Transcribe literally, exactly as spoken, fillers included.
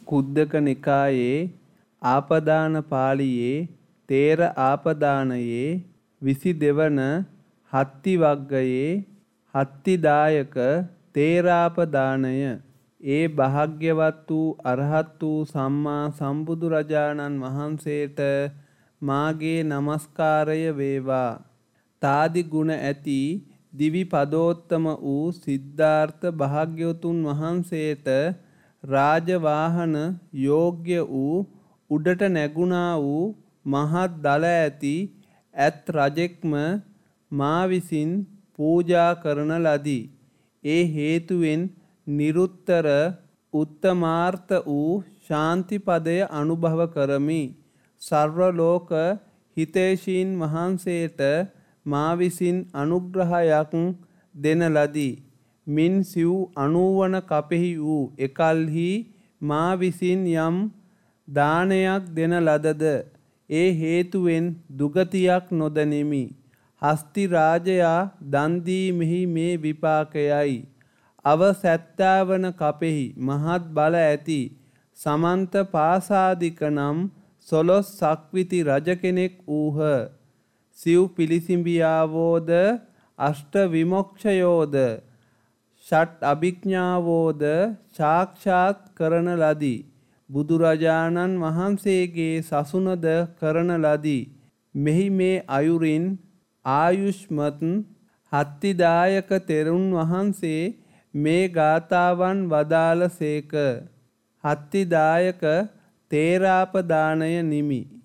කුද්දක නිකායේ ආපදාන පාළියේ තේර ආපදානයේ විසි දෙවන හත්ති වග්ගයේ හත්තිදායක තේරාපදානය. ඒ භාග්‍යවත් වූ අරහත් වූ සම්මා සම්බුදුරජාණන් වහන්සේට මාගේ නමස්කාරය වේවා. තාදි ගුණ ඇති දිවි පදෝත්තම වූ සිද්ධාර්ථ භාග්‍යවතුන් වහන්සේට රාජවාහන යෝග්‍ය වූ උඩට නැගුණා වූ මහත් දල ඇති ඇත් රජෙක්ම මා විසින් පූජා කරන ලදී. ඒ හේතුවෙන් නිරුත්තර උත්තමාර්ථ වූ ශාන්තිපදය අනුභව කරමි. සර්වලෝක හිතේශීන් වහන්සේට මා විසින් අනුග්‍රහයක් දෙන ලදී. මින් සිව් අනූවන කපෙහි වූ එකල්හි මා විසින් යම් දානයක් දෙන ලදද ඒ හේතුවෙන් දුගතියක් නොදනිමි. හස්ති රාජයා දන් දීමෙහි මේ විපාකයයි. අව සැත්තාවන කපෙහි මහත් බල ඇති සමන්ත පාසාදික නම් සොළොස් සක්විති රජ කෙනෙක් වූහ. සිව් පිළිසිඹියාවෝද අෂ්ට විමොක්ෂයෝද ෂට් අභිඥාවෝද සාක්ෂාත් කරන ලදී. බුදුරජාණන් වහන්සේගේ සසුනද කරන ලදී. මෙහි මේ අයුරින් ආයුෂ්මත් හත්තිදායක තෙරුන් වහන්සේ මේ ගාථාවන් වදාළ සේක. හත්තිදායක තේරාපදානය නිමි.